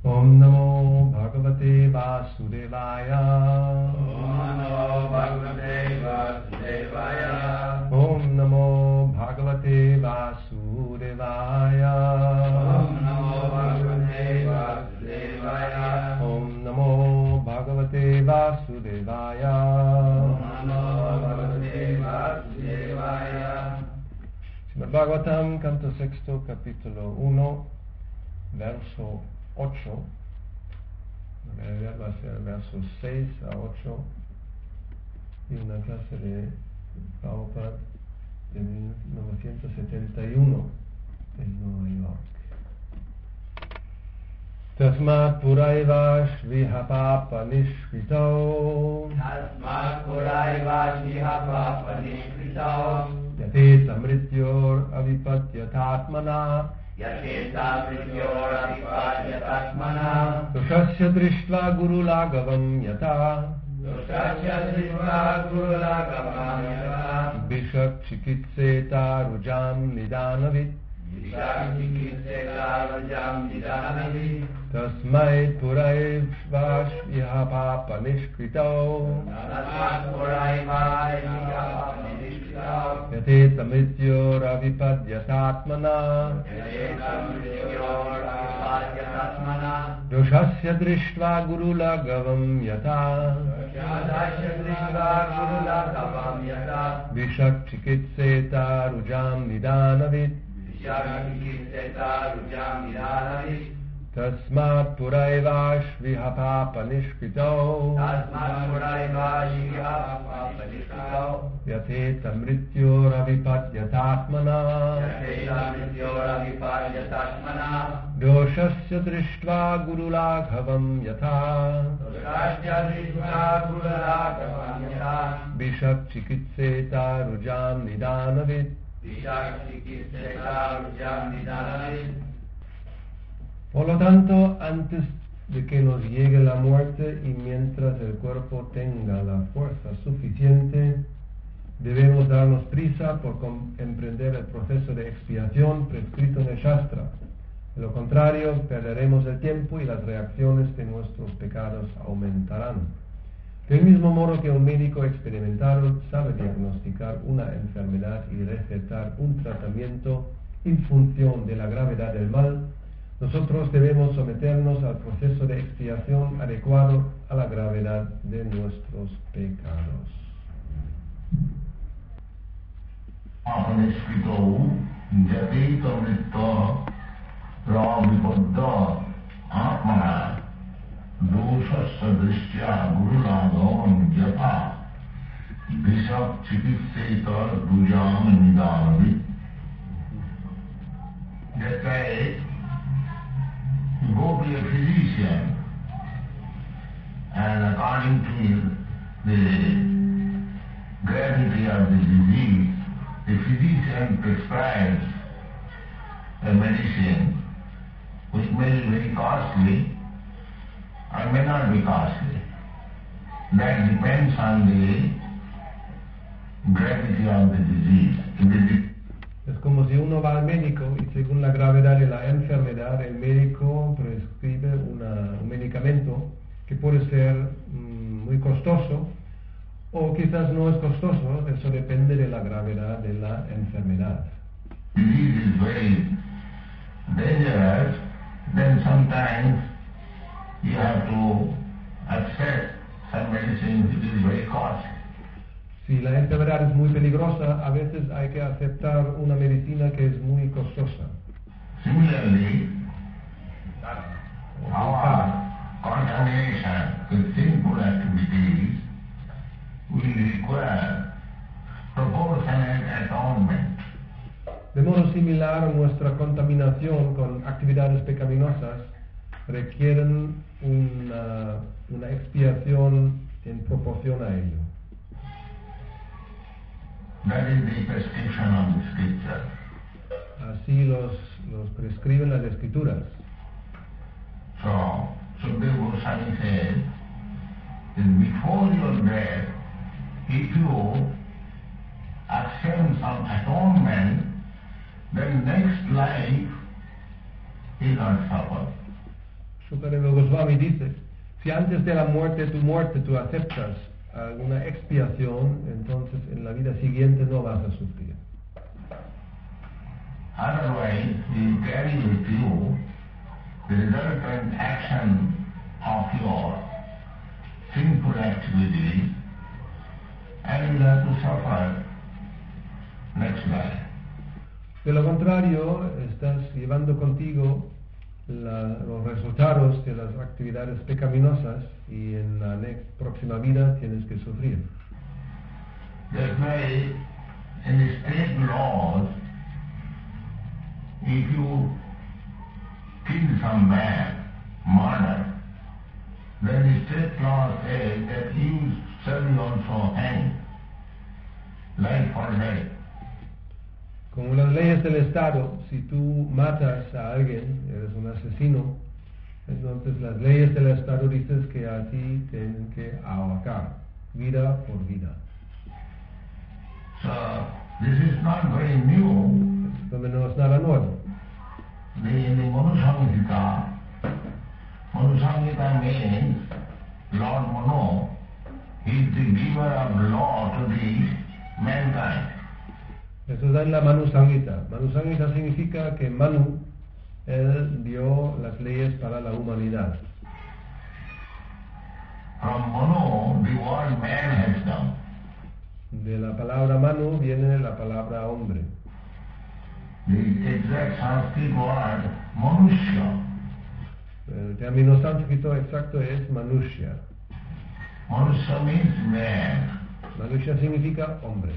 Om Namo Bhagavate Vasudevaya. Om Namo Bhagavate Vasudevaya. Om Namo Bhagavate Vasudevaya. Om Namo Bhagavate Vasudevaya. Om Namo Bhagavate Vasudevaya. Om Namo Bhagavate Vasudevaya. Srimad Bhagavatam, canto sexto, capítulo 1, verso 8. En realidad va a ser versos 6 a 8 y una clase de Prabhupada de 1971 en Nueva York. Tasmat puraiva shviha papa nishkrito Tasmat puraiva shviha papa nishkrito yate samrityor avipatyatatmana Yateta prityor avipatyatatmana Dushasya drishtva guru lagavam yata Dushasya drishtva guru lagavam yata Bishak chikitseta rujam nidanavit Vishak chikitseta rujam nidanavit Tasmai puraiva shviha papa nishkrito Tasmat puraiva shviha papa nishkrito Yate samrityor avipatyatatmana Yateta prityor avipatyatatmana Doshasya drishtva guru lagavam yata Yadasya drishtva guru lagavam yata Vishak chikitseta rujam nidanavit Vishak chikitseta rujam nidanavit Tasmat puraiva shviha papa nishkrito Tasmat puraiva shviha papa nishkrito Yate tamrityor avipatyatatmana Yateta prityor avipatyatatmana Doshasya drishtva guru laghavam yatha Doshasya drishtva guru lagavam yata Bishak chikitseta rujam nidanavit Vishak chikitseta rujam nidanavit. Por lo tanto, antes de que nos llegue la muerte y mientras el cuerpo tenga la fuerza suficiente, debemos darnos prisa por emprender el proceso de expiación prescrito en el Shastra. De lo contrario, perderemos el tiempo y las reacciones de nuestros pecados aumentarán. Del mismo modo que un médico experimentado sabe diagnosticar una enfermedad y recetar un tratamiento en función de la gravedad del mal, nosotros debemos someternos al proceso de expiación adecuado a la gravedad de nuestros pecados. Apaniskrito jati tamritta ravipadda atmana doshasya drishtya gurulagavam yata vishak chikitseta rujam nidanavit. That way, you go to a physician, and according to the gravity of the disease, the physician prescribes a medicine which may be very costly or may not be costly. That depends on the gravity of the disease. Es como si uno va al médico y según la gravedad de la enfermedad, el médico prescribe un medicamento que puede ser muy costoso o quizás no es costoso, eso depende de la gravedad de la enfermedad. Disease is very dangerous, then sometimes you have to accept some medicine which is very costly. Si la enfermedad es muy peligrosa, a veces hay que aceptar una medicina que es muy costosa. Similarly, our contamination with sinful activities will require proportionate atonement. De modo similar, nuestra contaminación con actividades pecaminosas requieren una expiación en proporción a ello. That is the prescription of the scripture. Así los prescriben las escrituras. So, Sukadeva Goswami said that before your death, if you accept some atonement, then next life will not suffer. Shukadev Goswami dice, si antes de la muerte tú aceptas alguna expiación, entonces en la vida siguiente no vas a sufrir. Otherwise, you carry with you the resultant action of your sinful activity, and you have to suffer next life. De lo contrario, estás llevando contigo los resultados de las actividades pecaminosas y en la próxima vida tienes que sufrir. That's why in the state laws, if you kill some man, murder, then the state law says that you shall be also hanged, life for life. Como las leyes del Estado, si tú matas a alguien, eres un asesino, entonces las leyes del Estado dicen que a ti tienen que ahorcar, vida por vida. So, this is not very new. Esto no es nada nuevo. In the Manu-samhita means Lord Manu is the giver of law to the mankind. Eso está en la Manu-samhita. Manu-samhita significa que Manu, él dio las leyes para la humanidad. From Manu, the word man has come. De la palabra Manu viene la palabra hombre. The exact Sanskrit word, Manushya. El término sánscrito exacto es Manushya. Manushya means man. Manushya significa hombre.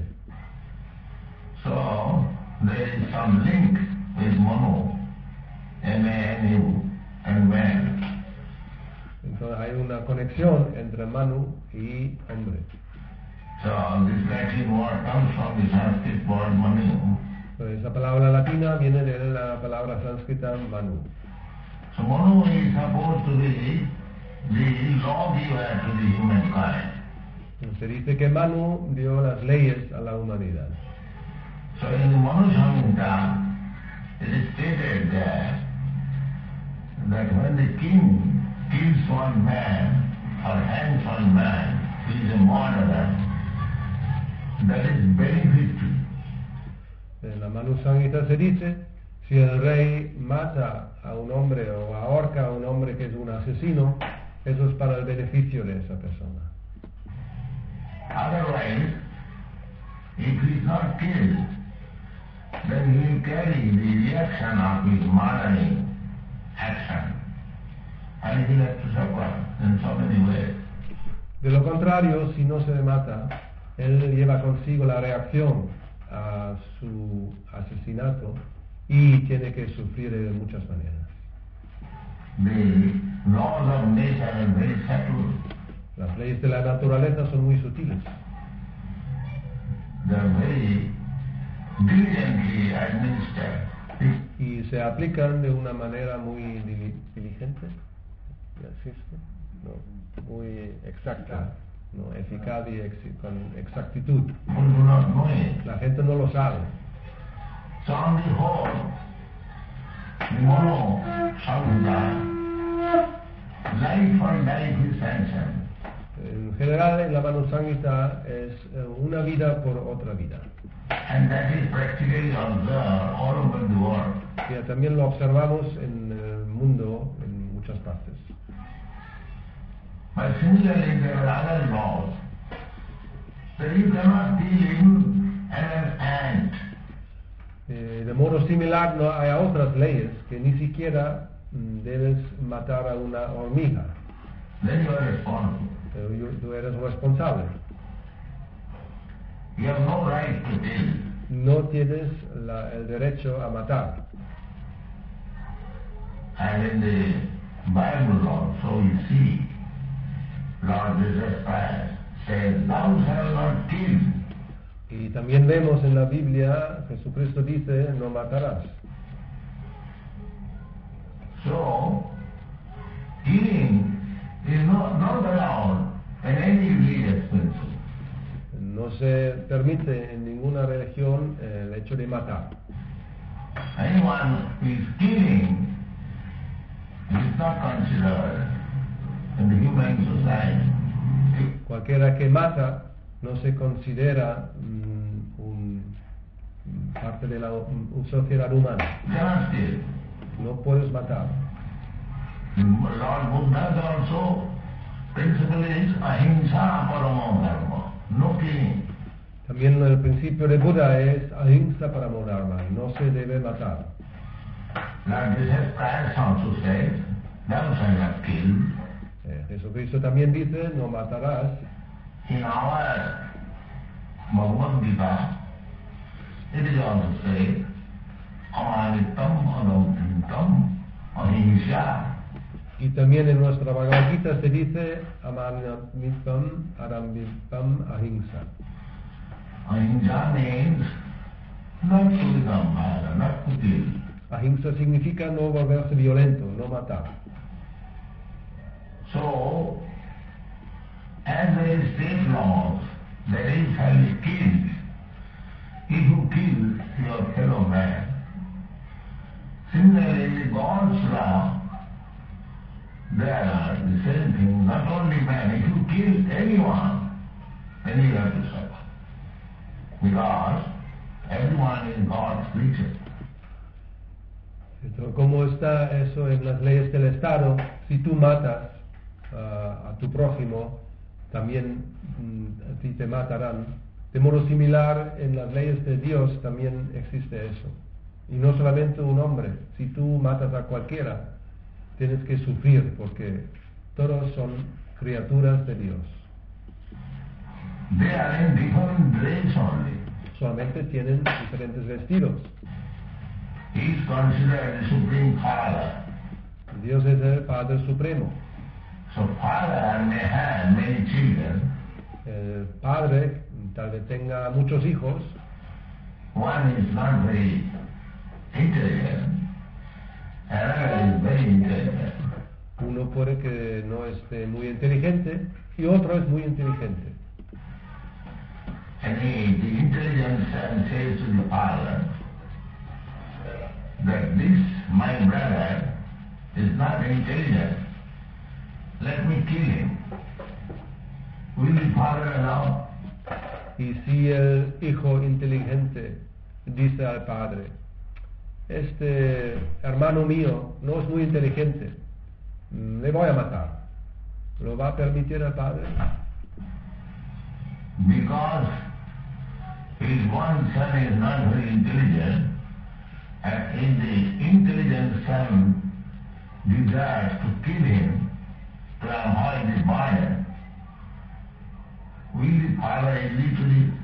So, there is some link with Manu, M-A-N-U, and man. Entonces hay una conexión entre Manu y hombre. So, this Latin word comes from the Sanskrit word Manu. Esa palabra latina viene de la palabra sánscrita Manu. So Manu is supposed to be the lawgiver to the humankind. Se dice que Manu dio las leyes a la humanidad. So in the Manu-samhita, it is stated there that when the king kills one man or hangs one man who is a murderer, that is benefit to him. En la Manu-samhita se dice, si el rey mata a un hombre o ahorca a un hombre que es un asesino, eso es para el beneficio de esa persona. Otherwise, if he is not killed, then he will carry the reaction of his murdering action, and he will have to suffer in so many ways. De lo contrario, si no se le mata, él lleva consigo la reacción a su asesinato y tiene que sufrir de muchas maneras. The laws of nature are very subtle. Las leyes de la naturaleza son muy sutiles. They are very diligently administered. Y se aplican de una manera muy diligente, ¿sí? No, muy exacta, ¿no? Eficaz y con exactitud. People do not know it. La gente no lo sabe. So on the whole, the Manu-samhita, life for life is sanctioned. En general, en la Manu-samhita es una vida por otra vida. And that is practically observed all over the world. Y también lo observamos en el mundo en muchas partes. But similarly, there are other laws that you cannot kill an ant. De modo similar, no hay otras leyes que ni siquiera debes matar a una hormiga. Then you are responsible. Tú eres responsable. You have no right to kill. No tienes el derecho a matar. And in the Bible also you see, Lord Jesus Christ says, thou shalt not kill. Y también vemos en la Biblia, Jesucristo dice, no matarás. So, killing is not allowed in any religious principle. No se permite en ninguna religión el hecho de matar. Anyone who is killing is not considered in the human society. Cualquiera que mata no se considera parte de la sociedad humana. Cannot steal. No puedes matar. Lord Buddha's also principle is ahimsa paramo dharma, no killing. También el principio de Buda es ahimsa paramo dharma, no se debe matar. Lord Jesus Christ also said, thou shalt not kill. Jesucristo también dice, no matarás. In our Bhagavad Gita, it is also said, amanitam anautintam ahimsa. Y también en nuestra Bhagavad Gita se dice, amanamitam arambipam ahimsa. Ahimsa means not to become violent, not to kill. Ahimsa significa no volverse violento, no matar. So, as there is state laws, that is shall be killed. If you kill your fellow man, similarly God's law, they are the same thing, not only man. If you kill anyone, then you have to suffer. Because everyone is God's creature. Como está eso en las leyes del Estado, si tú matas a tu prójimo, también a ti te matarán. De modo similar, en las leyes de Dios también existe eso. Y no solamente un hombre, si tú matas a cualquiera, tienes que sufrir, porque todos son criaturas de Dios. They are in different dress only. Solamente tienen diferentes vestidos. He is considered the Supreme Father. Dios es el Padre Supremo. So father may have many children. El padre tal vez tenga muchos hijos. One is not very intelligent, another is very intelligent. Uno puede que no esté muy inteligente y otro es muy inteligente. And the intelligent son says to the father that this, my brother, is not intelligent. Let me kill him. Will the father allow? Y si el hijo inteligente dice al padre, este hermano mío no es muy inteligente, le voy a matar, ¿lo va a permitir el padre? Because his one son is not very intelligent, and if the intelligent son desires to kill him to avoid the violence, will the father agree to this?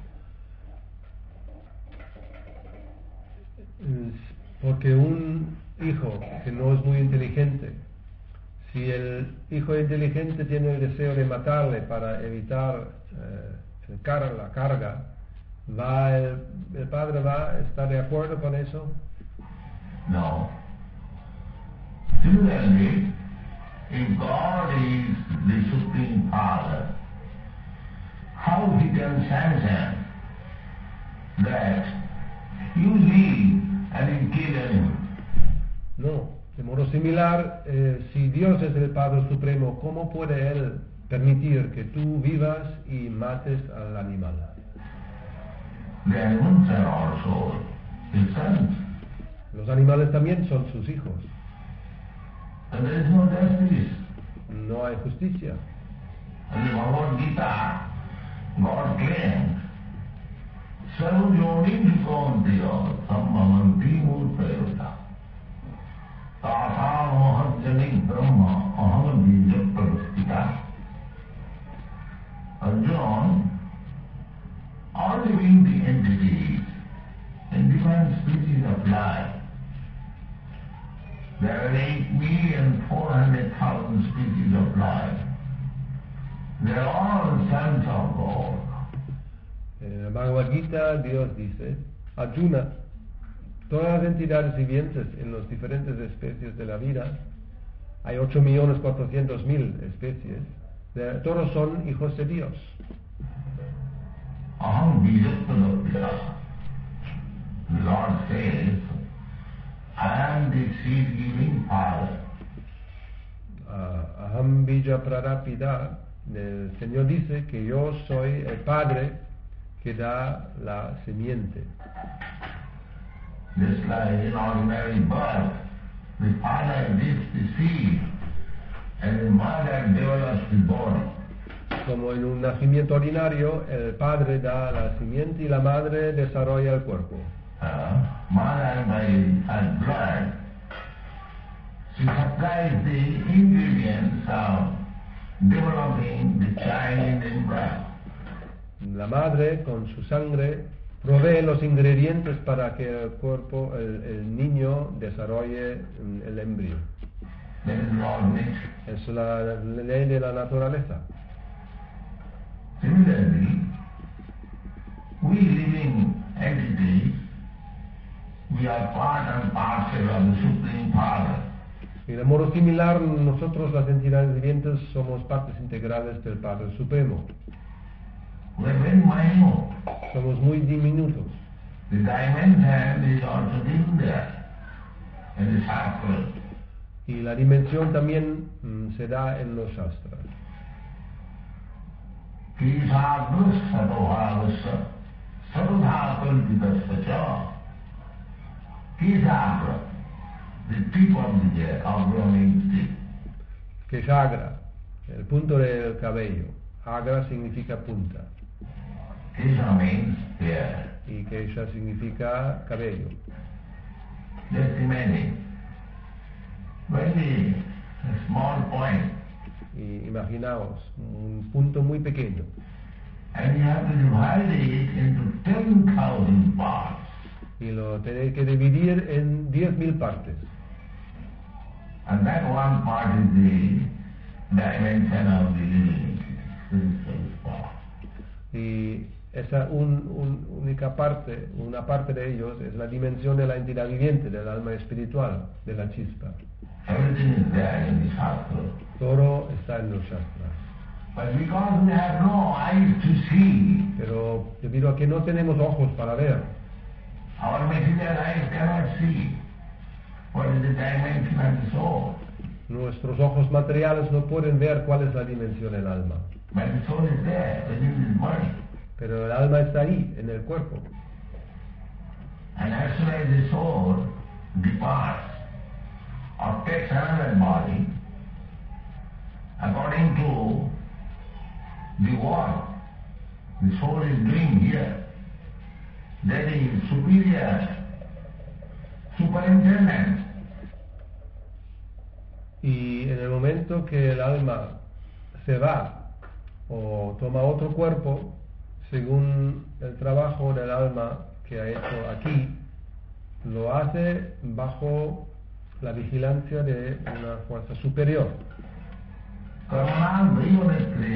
Porque un hijo que no es muy inteligente, si el hijo inteligente tiene el deseo de matarle para evitar la carga, ¿el padre va a estar de acuerdo con eso? No. Similarly, if God is the Supreme Father, how he can sanction that you live and you kill anyone? No. De modo similar, si Dios es el Padre Supremo, ¿cómo puede Él permitir que tú vivas y mates al animal? The animals are also his sons. Los animales también son sus hijos. And there is no justice. No hay justicia. In the Bhagavad Gita, God claims, Sarvyonim Kontiya Sammamanti Murtayota Tata Mahajjani Brahma Aham Bijapradastita. Arjuna, all living entities in different species of life, there are 8,400,000 species of life. They are all sons of God. En la Bhagavad Gita, Dios dice, Arjuna, todas las entidades vivientes en las diferentes especies de la vida, hay 8,400,000 especies, todos son hijos de Dios. Aham Bijapradastita. The Lord says, I am the seed-giving Father. Aham bija prarapida, el Señor dice que yo soy el Padre que da la simiente. Just like in ordinary birth, the father gives the seed and the mother develops the body. Como en un nacimiento ordinario, el padre da la simiente y la madre desarrolla el cuerpo. Mother by her blood, she supplies the ingredients of developing the child in the breast. La madre, con su sangre, provee los ingredientes para que el cuerpo, el niño, desarrolle el embrión. That is law of nature. Es la ley de la naturaleza. Similarly, we living entities, we are part and parcel of the Supreme Father. Y de modo similar, nosotros las entidades vivientes somos partes integrales del Padre Supremo. We are very minute. Somos muy diminutos. The dimension is also given there in the Shastra. Y la dimensión también se da en los Shastras. Kisādrus satovāvasa sarvadhā kalpitasya. Kisādra, the tip of the groaning stick. Keshagra, el punto del cabello. Agra significa punta. Kesa means hair. Y Kesha significa cabello. Just imagine, very small point, Y imaginaos, un punto muy pequeño. and you have to divide it into 10,000 parts. Y lo tenéis que dividir en 10.000 partes. And that one part is the dimension of the living spiritual part. Y esa única parte, una parte de ellos, es la dimensión de la entidad viviente, del alma espiritual, de la chispa. Everything is there in the Shastra. Todo está en los Shastras. But because we have no eyes to see, Pero debido a que no tenemos ojos para ver, our material eyes cannot see what is the dimension of the soul. nuestros ojos materiales no pueden ver cuál es la dimensión del alma. But the soul is there, within the body. Pero el alma está ahí, en el cuerpo. And as soon as the soul departs or takes another body, according to the work the soul is doing here, that is superior superintendent. Y en el momento que el alma se va o toma otro cuerpo, según el trabajo del alma que ha hecho aquí, lo hace bajo la vigilancia de una fuerza superior. Karma, unitly,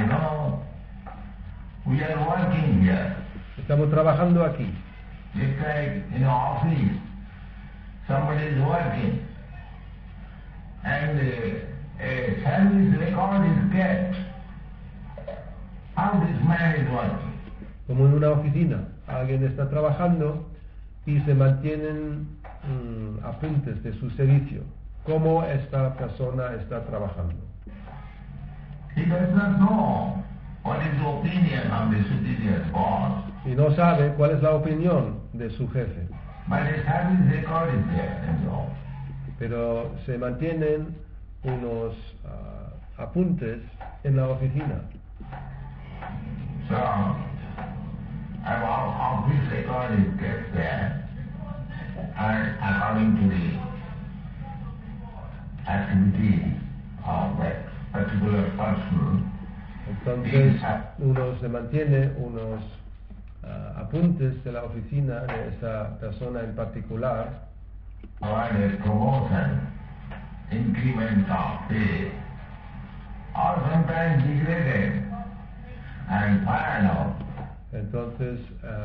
we are working here. Estamos trabajando aquí. Just like in an office, somebody is working, and a service record is kept. How this man is working? Como en una oficina, alguien está trabajando y se mantienen apuntes de su servicio, cómo esta persona está trabajando. He does not know what is the opinion of the superior boss, Y no sabe cuál es la opinión de su jefe, but a service record is there and all. pero se mantienen unos apuntes en la oficina. So, our office record is kept there, and according to the activity of that particular person, Entonces uno se mantiene unos apuntes de la oficina de esa persona en particular, provide promotion, increment of pay, or sometimes degraded and fired out. entonces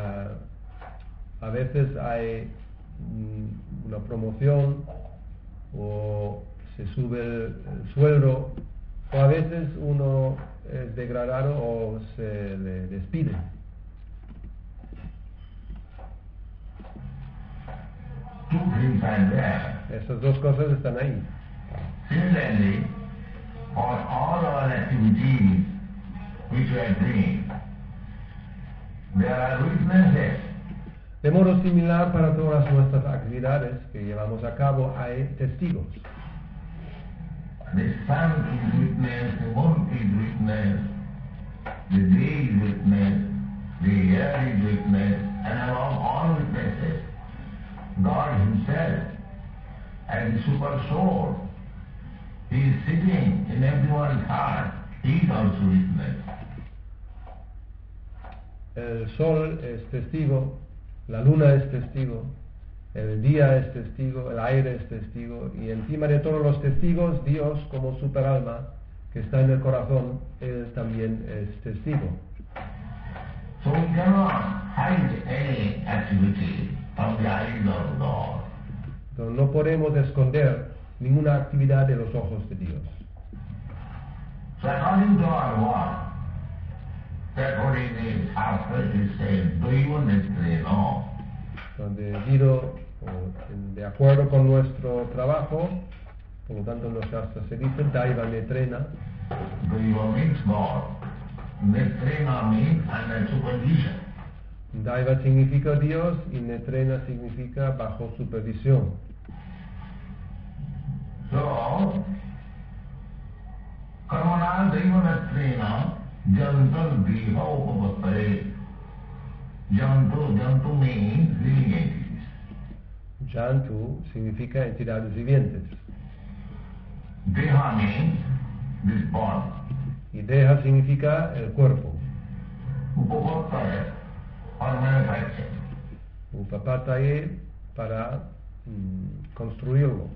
a veces hay una promoción o se sube el sueldo, o a veces uno es degradado o se le despide. Two things are there. Esas dos cosas están ahí. Similarly, for all our activities which we are doing, there are witnesses. De modo similar, para todas nuestras actividades que llevamos a cabo hay testigos. The sun is witness, the moon is witness, the day is witness, the air is witness, and among all witnesses, God Himself as the super soul, He is sitting in everyone's heart. He is also witness. El sol es testigo, la luna es testigo, el día es testigo, el aire es testigo, y encima de todos los testigos, Dios como superalma que está en el corazón, Él también es testigo. So we cannot hide any activity from the eyes of God. Entonces, no podemos esconder ninguna actividad de los ojos de Dios. So according to our work, according to the Shastra, it says, Daiva Netrena. De acuerdo con nuestro trabajo, por lo tanto en los Shastras se dice Daiva Netrena. Daiva means God. Netrena means under supervision. Daiva significa Dios y Netrena significa bajo supervisión. So, Karmana Daiva Netrena Jantam Diha Upavattare. Jantu means living entities. Jantu significa entidades vivientes. Deha means this body. Y Deha significa el cuerpo. Upavattare or manufacture. Upapataye para construirlo.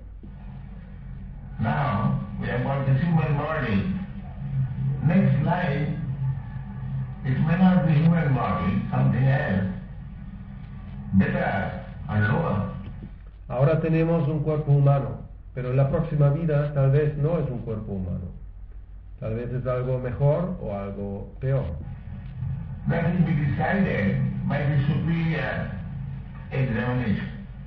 Now we have got this human body. Next life, it may not be human body, something else, better and lower. Ahora tenemos un cuerpo humano, pero en la próxima vida tal vez no es un cuerpo humano. Tal vez es algo mejor o algo peor. That will be decided by the superior examination.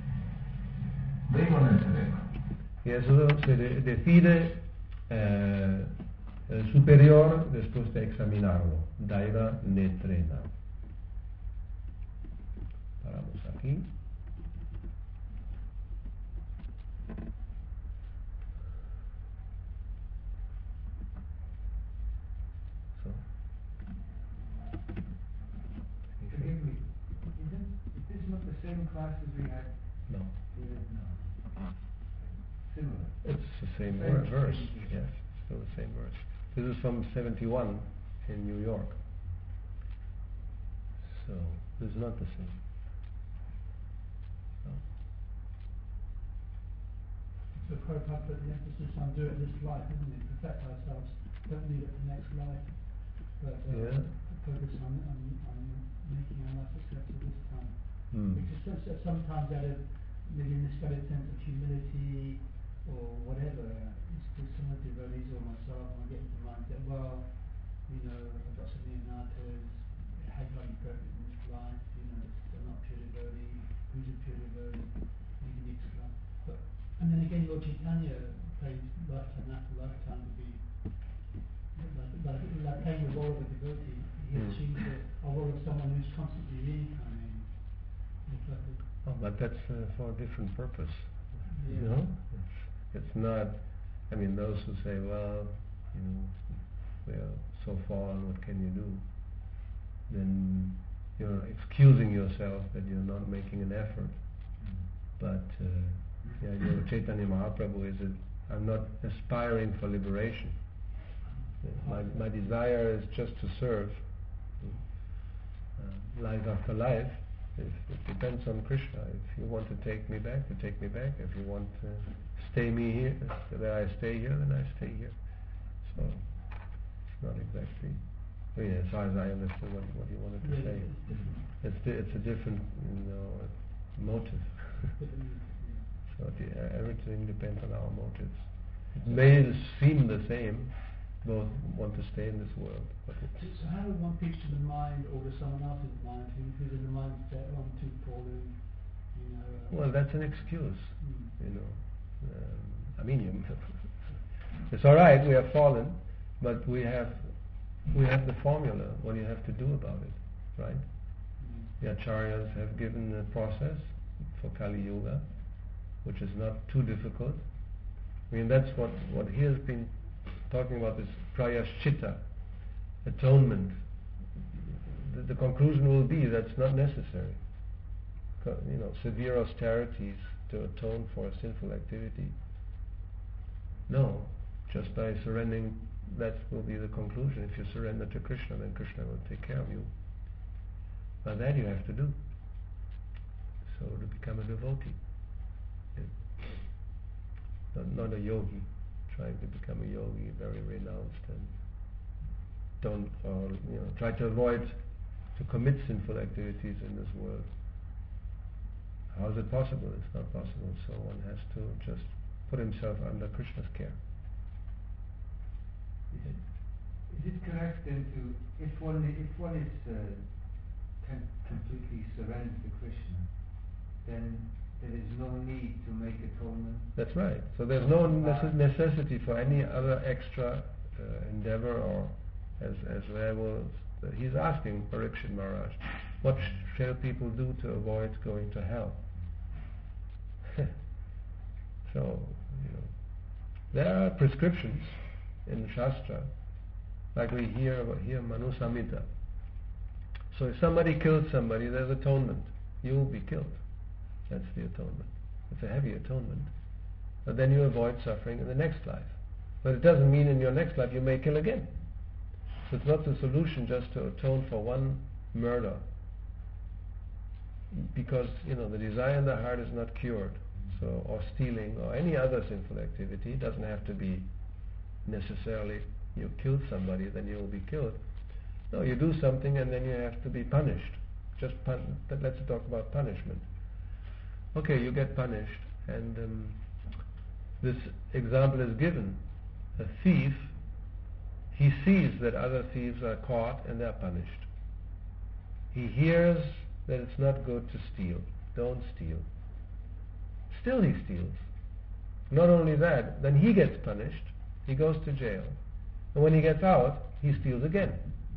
Y eso se decide el superior después de examinarlo. Daiva Netrena. Paramos aquí. So. Forgive me. Is this not the same class as we had? No. No. Similar. It's the same Same verse. thing. Yes, still the same verse. This is from 71 in New York. So, this is not the same. So. So Prabhupada put the emphasis on do it this life, isn't it? Perfect ourselves. Don't leave it for next life. But Yeah. focus on making our life successful this time. Because sometimes out of maybe misguided sense of humility or whatever, it's some of the devotees or myself, and I get into the mindset, well, you know, I've got some neonatas, how can I be perfect in this life, you know, they're not pure devotee, who's a pure devotee, maybe next life. But, and then again, Lord Chaitanya plays lifetime after lifetime to be like playing the role of a devotee. He assumes a role of someone who's constantly reincarnating. Oh, but that's for a different purpose. Yeah. You know? It's not, I mean, those who say, well, you know, we are so fallen, what can you do? Then you're excusing yourself that you're not making an effort. But the idea of Chaitanya Mahaprabhu is that I'm not aspiring for liberation. My desire is just to serve. Life after life, it depends on Krishna. If you want to take me back, you take me back. If you want to stay me here, that I stay here, then I stay here. So it's not exactly. I mean, as far as I understood what you wanted to say, it's a different, you know, motive. So everything depends on our motives. It may seem the same. Both want to stay in this world. But so how would one pitch to the mind or to someone else's mind who's in the mindset on too fallen, you know? Well, that's an excuse, you know. I mean, It's all right, we have fallen, but we have the formula, what do you have to do about it, right? The Acharyas have given the process for Kali Yuga, which is not too difficult. I mean, that's what he has been talking about, this prayashchitta, atonement. The conclusion will be that's not necessary. Severe austerities to atone for a sinful activity. No, just by surrendering, that will be the conclusion. If you surrender to Krishna, then Krishna will take care of you. But that you have to do. So to become a devotee. Not a yogi, trying to become a yogi, very renounced, and try to avoid to commit sinful activities in this world. How is it possible? It's not possible. So one has to just put himself under Krishna's care. Is it correct then if one is completely surrendered to Krishna, then there is no need to make atonement? That's right. So there's no necessity for any other extra endeavor, or as there was. He's asking Parikshit Maharaj, what shall people do to avoid going to hell? So, there are prescriptions in the Shastra, like we hear Manu Samhita. So if somebody kills somebody, there's atonement. You will be killed. That's the atonement. It's a heavy atonement. But then you avoid suffering in the next life. But it doesn't mean in your next life you may kill again. So it's not the solution just to atone for one murder. Because, the desire in the heart is not cured. So, or stealing, or any other sinful activity, it doesn't have to be necessarily you killed somebody, then you will be killed. No, you do something and then you have to be punished. Let's talk about punishment. Okay, you get punished, and this example is given. A thief, he sees that other thieves are caught and they're punished. He hears that it's not good to steal. Don't steal. Still he steals. Not only that, then he gets punished. He goes to jail. And when he gets out, he steals again.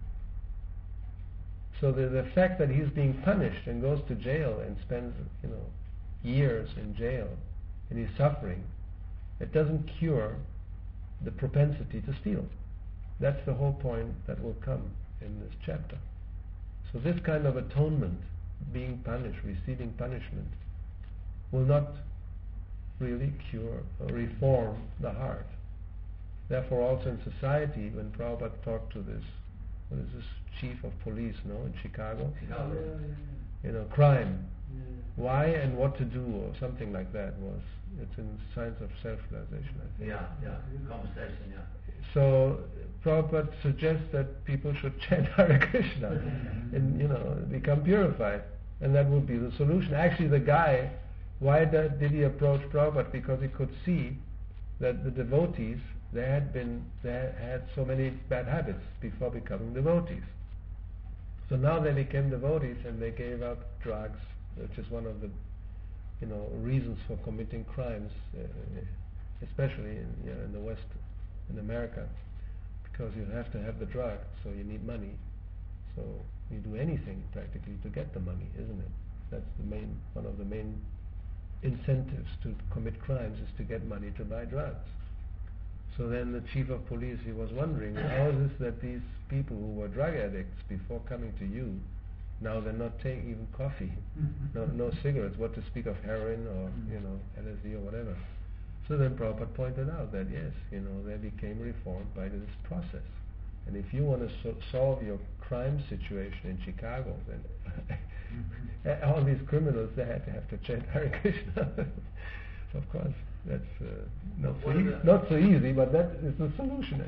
So the fact that he's being punished and goes to jail and spends, years in jail, and he's suffering, it doesn't cure the propensity to steal. That's the whole point that will come in this chapter. So this kind of atonement, being punished, receiving punishment, will not really cure or reform the heart. Therefore also in society, when Prabhupada talked to this, what is this chief of police, in Chicago? Crime. Why and what to do, or something like that it's in Science of Self-Realization, I think. Conversation, So Prabhupada suggests that people should chant Hare Krishna and become purified, and that would be the solution. Actually, the guy, why did he approach Prabhupada? Because he could see that the devotees, they had so many bad habits before becoming devotees. So now they became devotees and they gave up drugs, which is one of the reasons for committing crimes, especially in the West, in America, because you have to have the drug, so you need money. So you do anything practically to get the money, isn't it? That's one of the main incentives to commit crimes, is to get money to buy drugs. So then the chief of police, he was wondering, how is this that these people who were drug addicts before coming to you, now they're not taking even coffee, no cigarettes, what to speak of heroin or LSD or whatever. So then Prabhupada pointed out that yes, they became reformed by this process. And if you want to solve your crime situation in Chicago, then all these criminals, they had to have to chant Hare Krishna. Of course, that's not so easy, but that is the solution.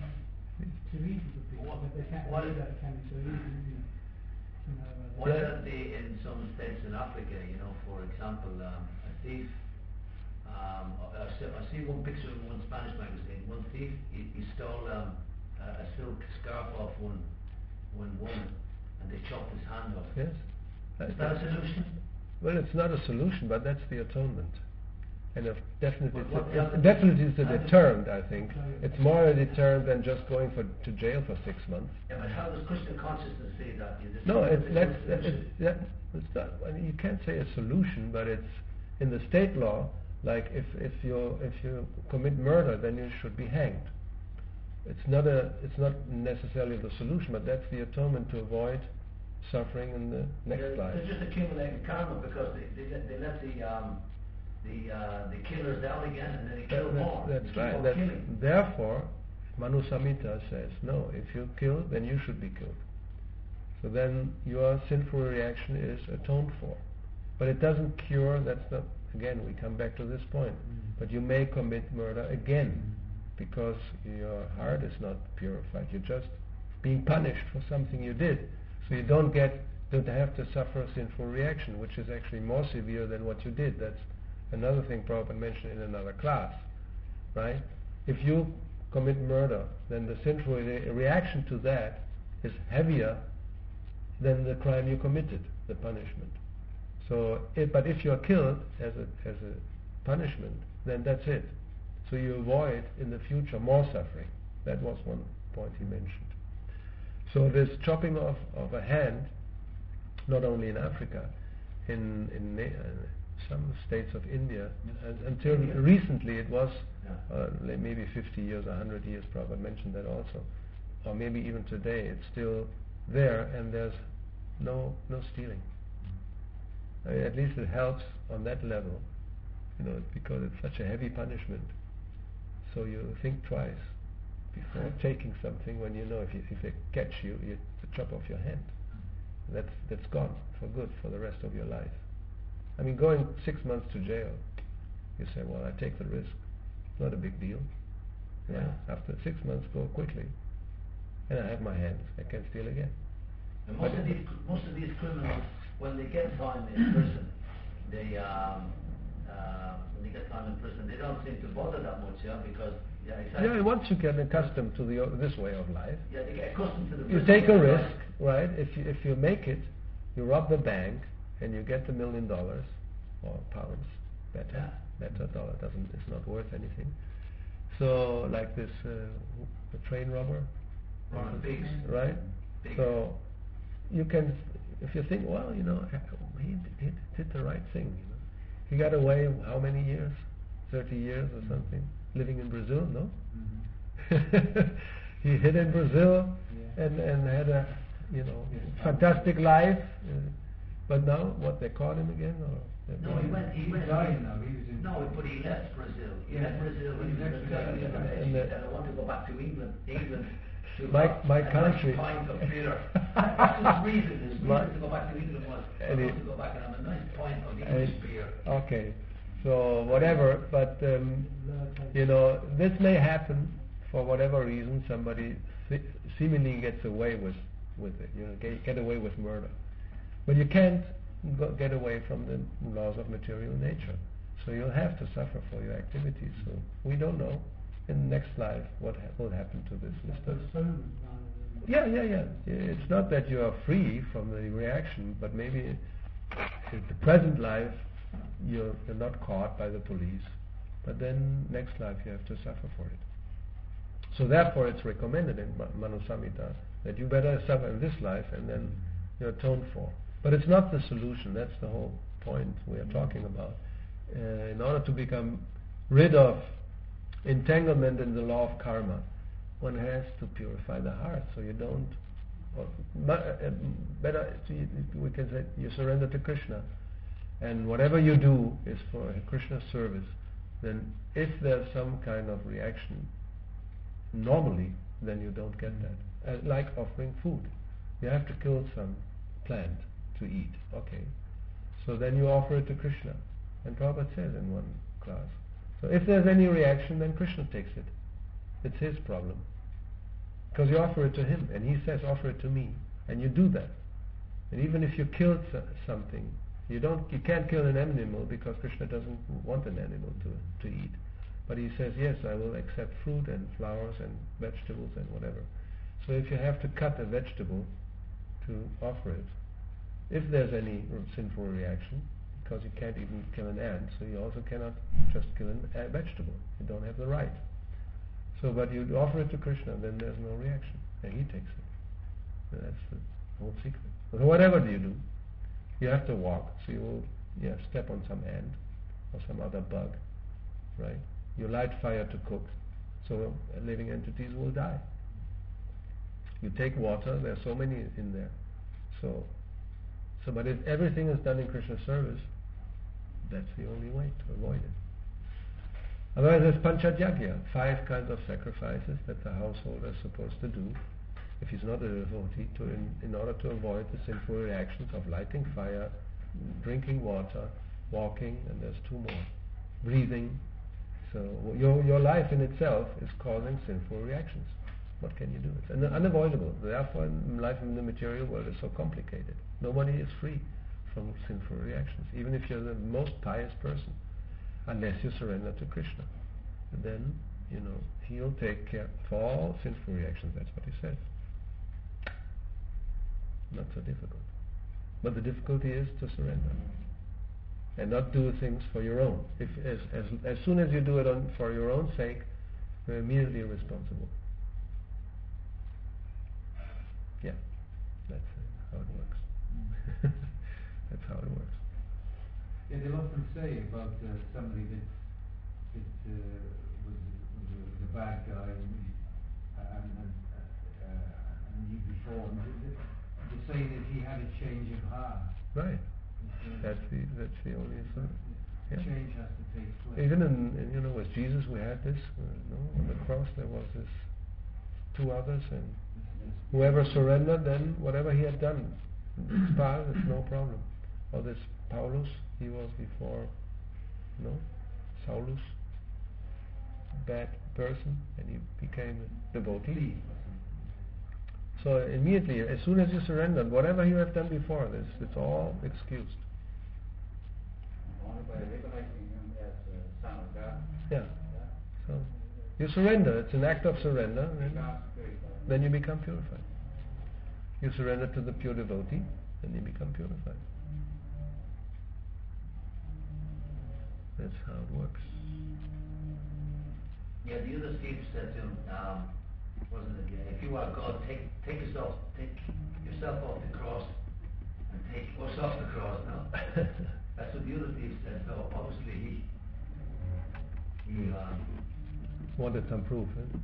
What about in some states in Africa, for example, a thief, I see one picture in one Spanish magazine, one thief, he stole a silk scarf off one woman, and they chopped his hand off. Yes. Is that a solution? Well, it's not a solution, but that's the atonement. And definitely, But definitely it's a deterrent, I think. It's more a deterrent than just going to jail for 6 months. Yeah, but how does Christian consciousness say that? No, it's not. I mean, you can't say a solution, but it's in the state law. Like if you commit murder, then you should be hanged. It's not necessarily the solution, but that's the atonement to avoid suffering in the next life. They're just accumulating karma because they let the killers down again, and then they kill more. That's right. Therefore, Manu Samhita says, no, if you kill, then you should be killed. So then your sinful reaction is atoned for. But it doesn't cure, that's not, again, we come back to this point. But you may commit murder again, because your heart is not purified. You're just being punished for something you did. So you don't have to suffer a sinful reaction, which is actually more severe than what you did. That's another thing Prabhupada mentioned in another class, right? If you commit murder, then the sinful reaction to that is heavier than the crime you committed, the punishment. So, but if you are killed as a punishment, then that's it. So you avoid in the future more suffering. That was one point he mentioned. So this chopping off of a hand, not only in Africa, in some states of India, until recently it was maybe 50 years, 100 years, Prabhupada mentioned that also, or maybe even today it's still there, and there's no stealing. I mean, at least it helps on that level, because it's such a heavy punishment. So you think twice before taking something when you know if they catch you, you chop off your hand. That's gone for good for the rest of your life. I mean, going 6 months to jail, you say, well, I take the risk. It's not a big deal. Yeah. After 6 months, go quickly. And I have my hands. I can steal again. And most of these criminals, when they get time in prison, they don't seem to bother that much, because exactly. Yeah, once you get accustomed to this way of life, they get accustomed to the you take a risk, right? If you make it, you rob the bank and you get the $1 million or pounds, better dollar it's not worth anything. So like this, the train robber, right? Biggs. So you can, if you think, well, he did the right thing. He got away how many years? 30 years or something, living in Brazil, no? He hid in Brazil and had a fantastic life. But now, they caught him again? No, he died now. No, but he left Brazil. He left Brazil when he was in the and he said, I want to go back to England to my country. Pint of beer. That's his reason. His reason to go back to England was, I want to go back and have a nice pint of English beer. Okay. So whatever, but this may happen for whatever reason. Somebody seemingly gets away with it. Get away with murder, but you can't get away from the laws of material nature. So you'll have to suffer for your activities. So we don't know in the next life what will happen to this Mr. Yeah. It's not that you are free from the reaction, but maybe in the present life you're not caught by the police, but then next life you have to suffer for it. So therefore it's recommended in Manu Samhita that you better suffer in this life and then you're atoned for. But it's not the solution. That's the whole point we are talking about. In order to become rid of entanglement in the law of karma, one has to purify the heart, so you don't, better we can say you surrender to Krishna, and whatever you do is for Krishna's service. Then if there's some kind of reaction normally, then you don't get that. Like offering food, you have to kill some plant to eat, okay, so then you offer it to Krishna, and Prabhupada says in one class, so if there's any reaction, then Krishna takes it. It's his problem, because you offer it to him, and he says offer it to me, and you do that. And even if you killed something, you can't kill an animal, because Krishna doesn't want an animal to eat, but he says, yes, I will accept fruit and flowers and vegetables and whatever. So if you have to cut a vegetable to offer it, if there's any sinful reaction, because you can't even kill an ant, so you also cannot just kill a vegetable. You don't have the right. So, but you offer it to Krishna, then there's no reaction, and he takes it. And that's the whole secret. So whatever you do, you have to walk, so you will step on some ant or some other bug, right? You light fire to cook, so living entities will die. You take water, there are so many in there. So but if everything is done in Krishna's service, that's the only way to avoid it. Otherwise there's Panchajagya, 5 kinds of sacrifices that the householder is supposed to do if he's not a devotee, in order to avoid the sinful reactions of lighting fire, drinking water, walking, and there's 2 more. Breathing. So your life in itself is causing sinful reactions. What can you do? It's unavoidable. Therefore, life in the material world is so complicated. Nobody is free from sinful reactions, even if you're the most pious person, unless you surrender to Krishna. And then, he'll take care of all sinful reactions. That's what he says. Not so difficult. But the difficulty is to surrender and not do things for your own. As soon as you do it for your own sake, you're immediately responsible. Yeah, that's how it works. That's how it works. Yeah, they'll often say about somebody that was a bad guy and you before. The saying is he had a change of heart. Right. That's the only thing. Yeah. Change has to take place. Even in with Jesus we had this. On the cross there was this 2 others, and whoever surrendered, then whatever he had done, it's no problem. Or this Paulus, he was before, Saulus, bad person, and he became a devotee. So immediately, as soon as you surrender, whatever you have done before this, it's all excused. Only by recognizing him as the Son of God. Yeah. So you surrender. It's an act of surrender. Then you become purified. You surrender to the pure devotee, then you become purified. That's how it works. Yeah, the other thief said to him, wasn't it? Yeah, if you are God, take yourself off the cross and take us off the cross now. That's what the other thief said. So obviously he wanted some proof.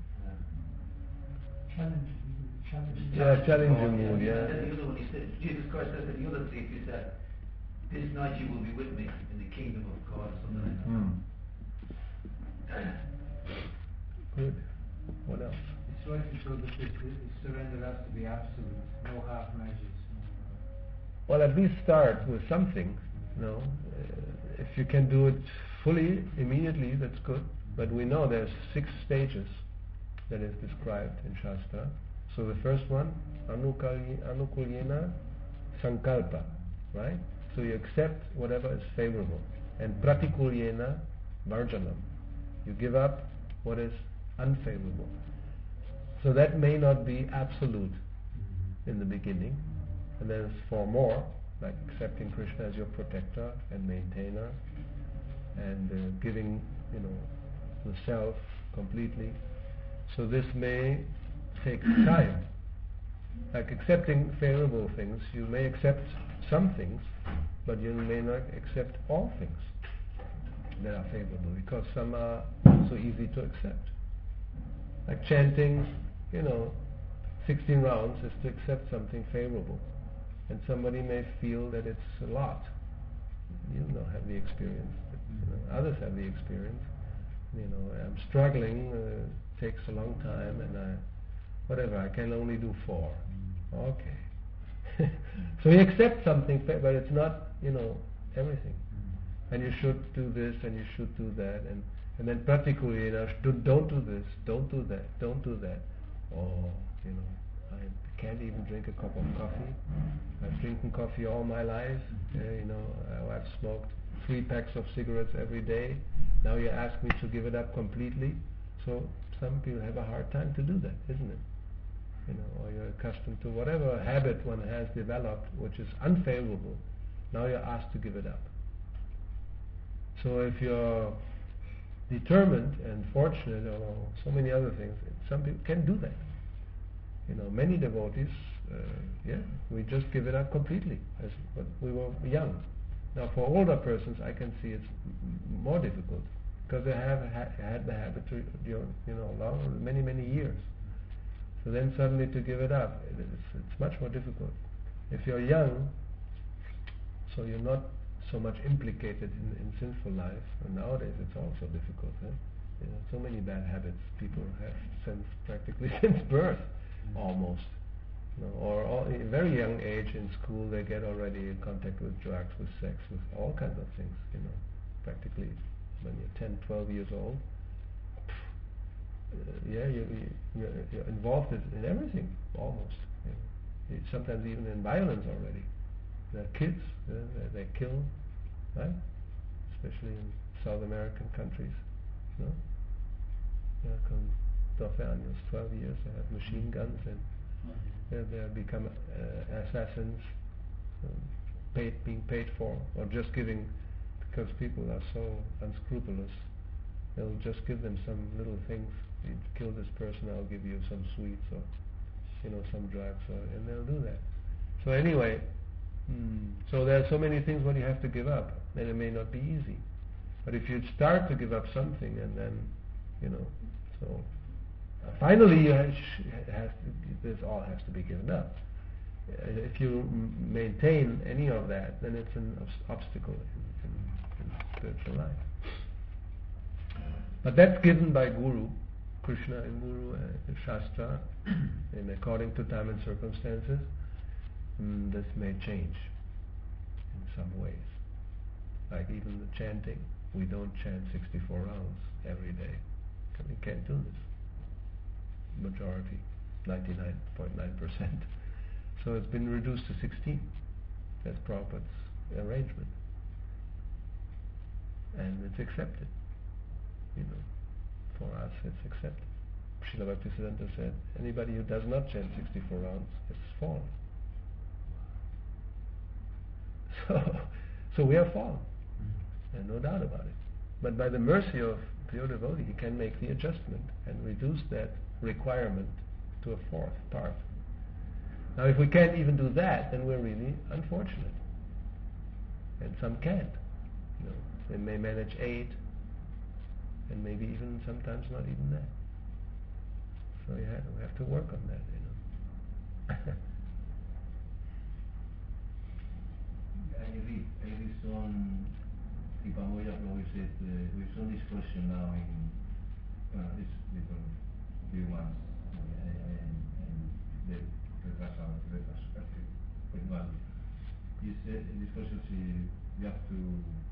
Challenging mood. Yeah. And then the other one, he said, Jesus Christ said to the other thief, he said, "This night you will be with me in the kingdom of God," or something like that. Good. What else? It's right to show that this surrender has to be absolute, no half measures. Well, at least start with something. If you can do it fully, immediately, that's good. But we know there's 6 stages that is described in Shastra. So the first one, anukulyena sankalpa, right? So you accept whatever is favorable. And pratikulyena varjanam. You give up what is unfavorable. So that may not be absolute in the beginning. And there's 4 more, like accepting Krishna as your protector and maintainer, and giving, the self completely. So this may take time. Like accepting favorable things, you may accept some things, but you may not accept all things that are favorable, because some are not so easy to accept. Like chanting, 16 rounds is to accept something favorable, and somebody may feel that it's a lot. You don't have the experience, but others have the experience. I'm struggling, takes a long time, and I can only do 4. Okay. So you accept something, but it's not, everything. And you should do this, and you should do that, and then practically, don't do this, don't do that, don't do that. I can't even drink a cup of coffee. I've drinking coffee all my life. I've smoked 3 packs of cigarettes every day. Now you ask me to give it up completely. So some people have a hard time to do that, isn't it? Or you're accustomed to whatever habit one has developed, which is unfavorable. Now you're asked to give it up. So if you're determined and fortunate, or so many other things, some people can do that. Many devotees, we just give it up completely. But we were young. Now, for older persons, I can see it's more difficult because they have had the habit many years. So then suddenly to give it up, it's much more difficult. If you're young, so you're not so much implicated in sinful life, and nowadays it's also difficult. So many bad habits people have practically since birth, almost. Or at a very young age in school, they get already in contact with drugs, with sex, with all kinds of things. Practically when you're 10, 12 years old, you're involved in everything almost. Sometimes even in violence already. There are kids, they kill, right? Especially in South American countries. Con 12 años, 12 years, they have machine guns and they become assassins, being paid for, or just giving, because people are so unscrupulous. They'll just give them some little things. You kill this person, I'll give you some sweets or some drugs, and they'll do that. So anyway, so there are so many things what you have to give up, and it may not be easy. But if you start to give up something, and then so finally this all has to be given up. If you maintain any of that, then it's an obstacle in spiritual life. But that's given by Guru, Krishna and Guru, Shastra, and according to time and circumstances, this may change in some ways. Like even the chanting, we don't chant 64 rounds every day. We can't do this. Majority, 99.9%. So it's been reduced to 16. That's Prabhupada's arrangement. And it's accepted. For us it's accepted. Srila Bhaktisiddhanta said, anybody who does not chant 64 rounds is fallen. So we have fallen. And no doubt about it. But by the mercy of pure devotee, he can make the adjustment and reduce that requirement to a fourth part. Now if we can't even do that, then we're really unfortunate. And some can't. They may manage 8, and maybe even sometimes not even that. So we have to work on that. I read some Tipamoya, we said with some discussion now in this different few months, and the you said in discussions you have to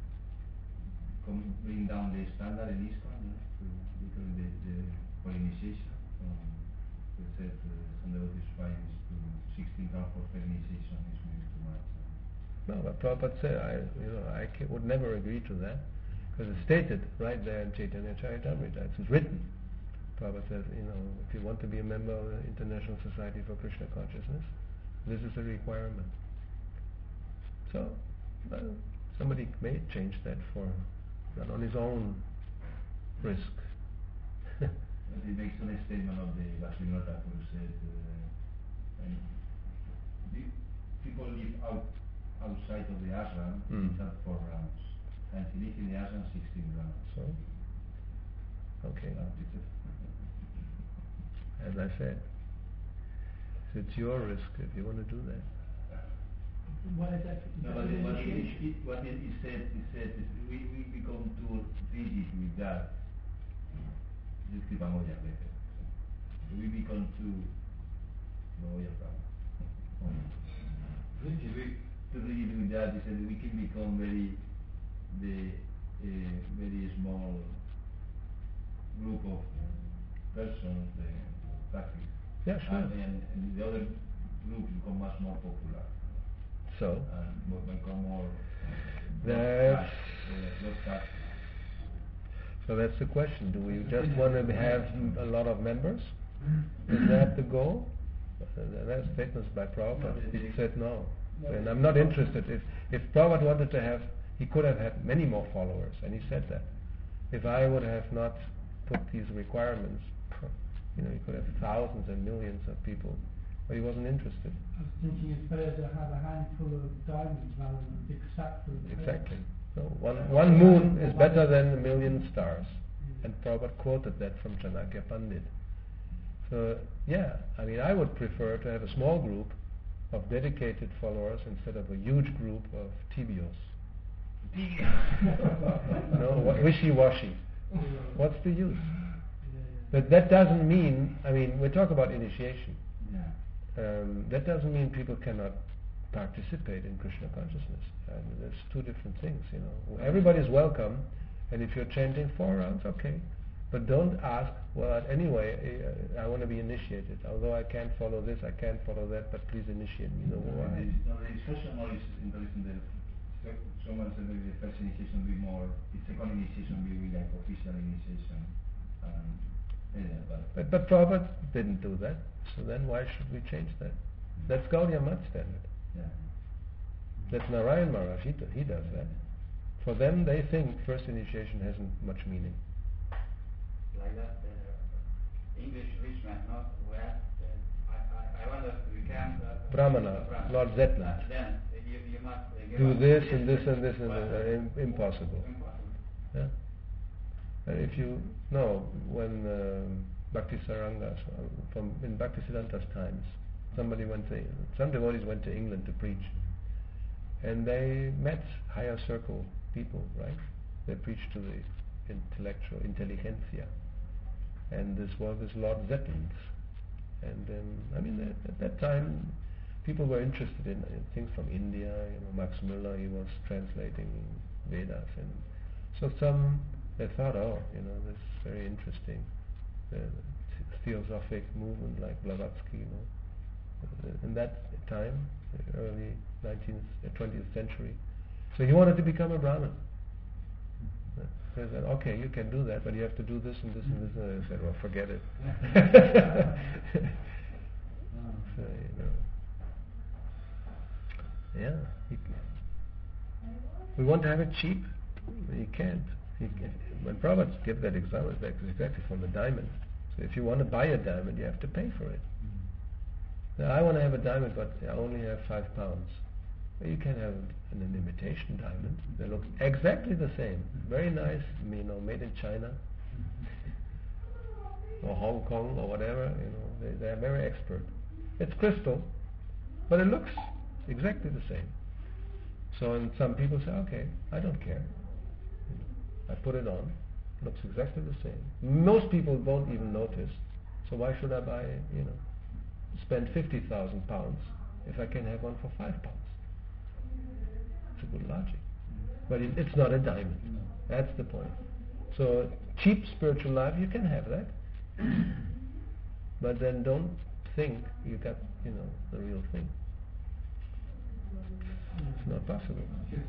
bring down the standard in ISKCON, because for initiation. We said some devotees find to 16 counts for initiation is maybe too much. No, but Prabhupada said, I would never agree to that, because it's stated right there in Chaitanya Charitamrita. It's written. Prabhupada says, if you want to be a member of the International Society for Krishna Consciousness, this is a requirement. So, somebody may change that for not on his own risk. He makes a statement of the Bhaktivinoda who said, people live outside of the ashram, chant 4 rounds, and he lives in the ashram 16 rounds. So, okay. As I said, so it's your risk if you want to do that. What is that? No, what he said is we become too rigid with that. We become too rigid with that. He said we can become very small group of persons practice. Yeah, sure. And the other groups become much more popular. So become more. So that's the question. Do we just want to have a lot of members? Is that the goal? That's statements by Prabhupada. He said no. And I'm not interested. If Prabhupada wanted to have He could have had many more followers, and he said that. If I would have not put these requirements, he could have thousands and millions of people, but he wasn't interested. I was thinking it's better to have a handful of diamonds rather than a big sack full of pearls. Exactly. So one moon is better than a million stars. And Prabhupada quoted that from Chanakya Pandit. So, yeah, I would prefer to have a small group of dedicated followers instead of a huge group of tibios. Wishy-washy. What's the use? But that doesn't mean, we talk about initiation. That doesn't mean people cannot participate in Krishna consciousness. There's two different things, Everybody's welcome, and if you're chanting 4 rounds, okay. But don't ask, well, anyway, I want to be initiated. Although I can't follow this, I can't follow that, but please initiate me. The discussion now is interesting that someone said that the first initiation will be more, the second initiation will be like official initiation. But Prabhupada didn't do that, so then why should we change that? That's Gaudiya Math standard. That's Narayan Maharaj, he does that. For them, they think first initiation hasn't much meaning. Like that, English rich man, not where, I wonder if we can... Brahmana, Lord Zetland. Then you must... do this and this and this and this. Impossible. Yeah. And if you know, when Bhakti Saranga, in Bhaktisiddhanta's times, some devotees went to England to preach, and they met higher circle people, right? They preached to the intelligentsia, and this was Lord Zetland. And at that time, people were interested in things from India. Max Müller, he was translating Vedas, and so they thought, this is very interesting. The theosophic movement like Blavatsky, in that time, the early 20th century. So he wanted to become a Brahmin. They said, okay, you can do that, but you have to do this and this and this. And I said, well, forget it. So, yeah. We want to have it cheap. You can't. When Prabhupada gave that example, it's exactly from the diamond. So if you want to buy a diamond, you have to pay for it. Now, I want to have a diamond, but I only have 5 pounds. Well, you can have an imitation diamond. They look exactly the same. Very nice, made in China or Hong Kong or whatever. They are very expert. It's crystal, but it looks exactly the same. So, and some people say, okay, I don't care. I put it on. Looks exactly the same. Most people won't even notice. So why should I buy, spend 50,000 pounds if I can have one for 5 pounds? It's a good logic. But it's not a diamond. That's the point. So cheap spiritual life, you can have that. But then don't think you got, the real thing. It's not possible.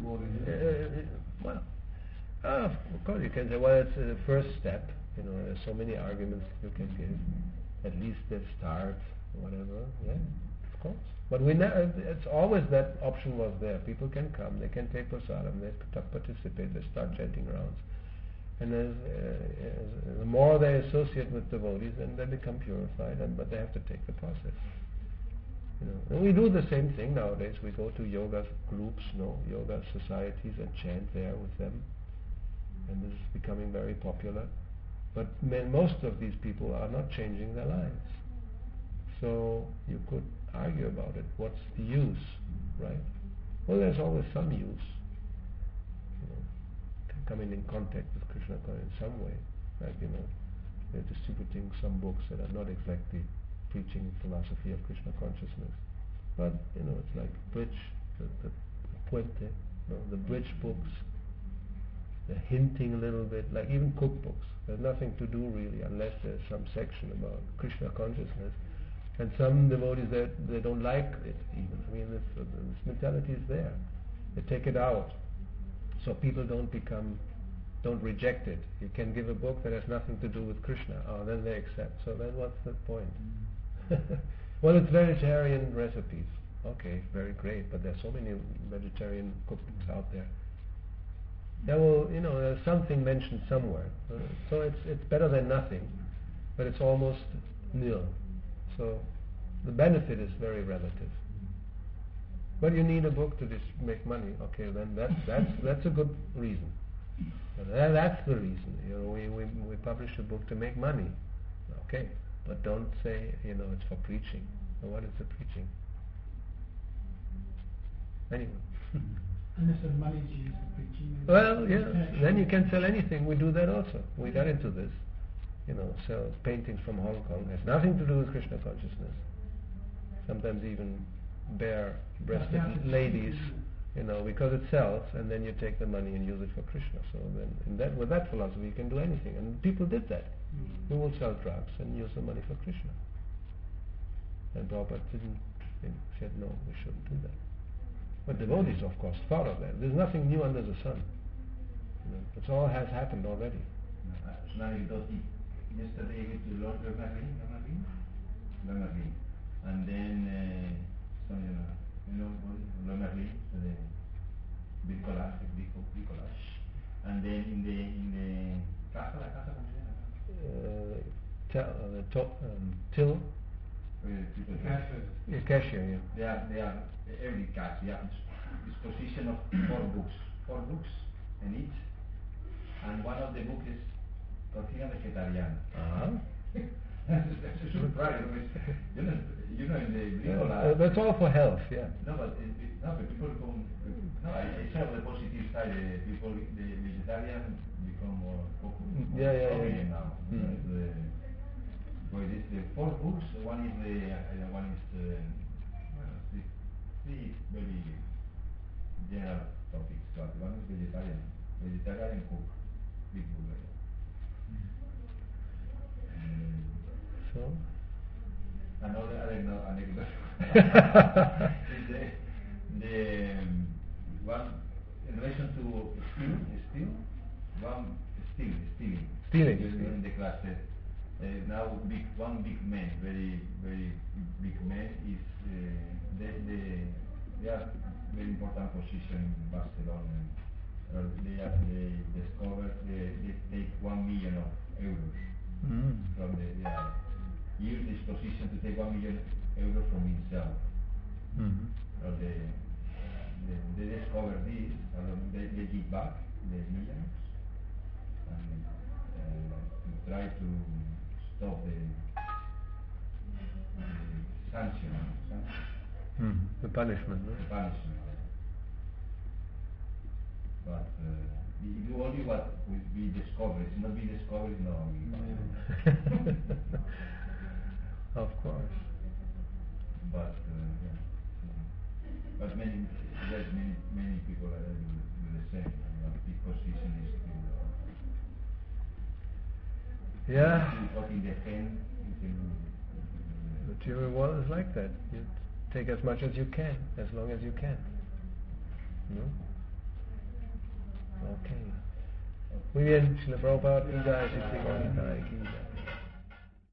Of course you can say, well, it's the first step. There's so many arguments you can give. At least the start, whatever. Yeah, of course. But it's always that option was there. People can come, they can take prasadam, they participate, they start chanting rounds. And the more they associate with devotees, then they become purified, but they have to take the process. And we do the same thing nowadays. We go to yoga groups, yoga societies, and chant there with them. And this is becoming very popular. But most of these people are not changing their lives. So you could argue about it. What's the use, right? Well, there's always some use. Coming in contact with Krishna in some way. Like, they're distributing some books that are not exactly preaching philosophy of Krishna consciousness. But, it's like bridge, the puente, the bridge books. They're hinting a little bit, like even cookbooks. There's nothing to do really unless there's some section about Krishna consciousness. And some devotees, they don't like it even. This mentality is there. They take it out. So people don't reject it. You can give a book that has nothing to do with Krishna. Then they accept. So then what's the point? Well, it's vegetarian recipes. Okay, very great. But there's so many vegetarian cookbooks out there. there will, there's something mentioned somewhere. So it's better than nothing, but it's almost nil. So the benefit is very relative. But you need a book to just make money. Okay, then that's a good reason. That's the reason. We publish a book to make money. Okay, but don't say it's for preaching. So what is the preaching? Anyway. Unless the money is used for preaching. Well, yeah. Then you can sell anything. We do that also. We got into this. Sell paintings from Hong Kong. It has nothing to do with Krishna consciousness. Sometimes even bare-breasted ladies, because it sells, and then you take the money and use it for Krishna. So then, with that philosophy, you can do anything. And people did that. We will sell drugs and use the money for Krishna. And Prabhupada said, no, we shouldn't do that. But devotees, of course, thought of that. There's nothing new under the sun. It all has happened already. Yesterday I went to Lord Lemarine, and then Lemarine, the big collage, and then in the casa, Till? Cashier, yeah. They are every cash. They have disposition of four books in each, and one of the books is Cocina Vegetariana. That's a surprise. In the bricolage. That's all for health, yeah. No, but people come. No, I saw the positive side. People, the vegetarian become more focused. Yeah. Now. Well, it's the four books. One is three very general topics. But one is vegetarian cook, big book. So another anecdote is the one in relation to stealing in the class. Now one big man, very very big man is they are very important position in Barcelona. They discovered they take 1 million of euros from the use this position to take 1 million euros from himself. So they discover this, they give back the millions and to try to stop the sanction. The punishment. No? The punishment. But you do only what will be discovered. It's not be discovered, no. Of course. But but many people do the same. Big position is still. Yeah. What in the hand, Material world is like that. You take as much as you can, as long as you can. No? Okay. Muy bien, Srila Prabhupada, Ki Jai, Sri Gauri Nitai, Ki Jai.